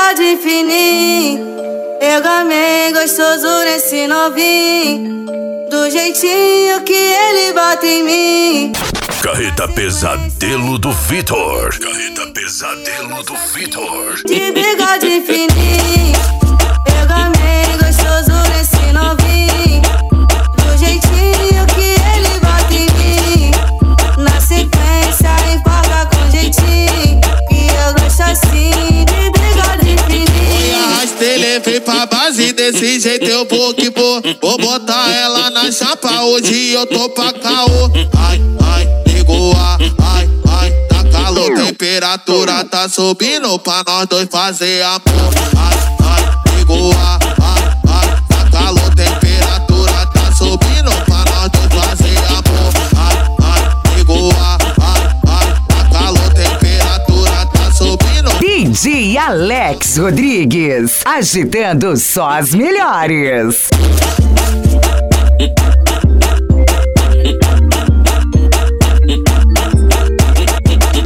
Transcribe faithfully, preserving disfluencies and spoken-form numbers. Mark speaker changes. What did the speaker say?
Speaker 1: bigode fininho, eu gamei gostoso nesse novinho, do jeitinho que ele bota em mim.
Speaker 2: Carreta Pesadelo do Vitor. Carreta Pesadelo do Vitor.
Speaker 1: De bigode fininho, eu gamei gostoso nesse novinho, do jeitinho que ele bota em mim. Na sequência empolga com jeitinho, que eu gosto assim, de bigode fininho.
Speaker 3: Arrastei, levei pra base, desse jeito eu vou que vou. Vou botar ela na chapa, hoje eu tô pra caô. Ai, ai, ligou a, ai, ai, tá calor, temperatura tá subindo pra nós dois fazer amor. Ai, ai, ligou a, ai, ai, tá calor, temperatura tá subindo pra nós dois fazer amor. Ai, ai, ligou a, ai, ai, tá calor, temperatura tá subindo.
Speaker 4: D J Alex Rodrigues, agitando só as melhores.